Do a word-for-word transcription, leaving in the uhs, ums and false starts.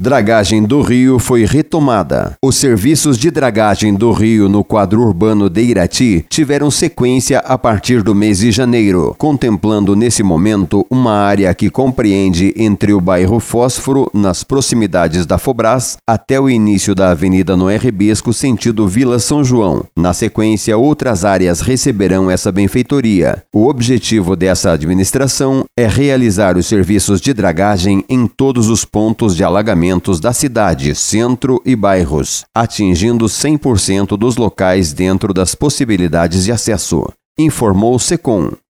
Dragagem do rio foi retomada. Os serviços de dragagem do rio no quadro urbano de Irati tiveram sequência a partir do mês de janeiro, contemplando nesse momento uma área que compreende entre o bairro Fósforo, nas proximidades da Fobras, até o início da Avenida Noé Rebesco, sentido Vila São João. Na sequência, outras áreas receberão essa benfeitoria. O objetivo dessa administração é realizar os serviços de dragagem em todos os pontos de alagamento da cidade, centro e bairros, atingindo cem por cento dos locais dentro das possibilidades de acesso, informou o SECOM.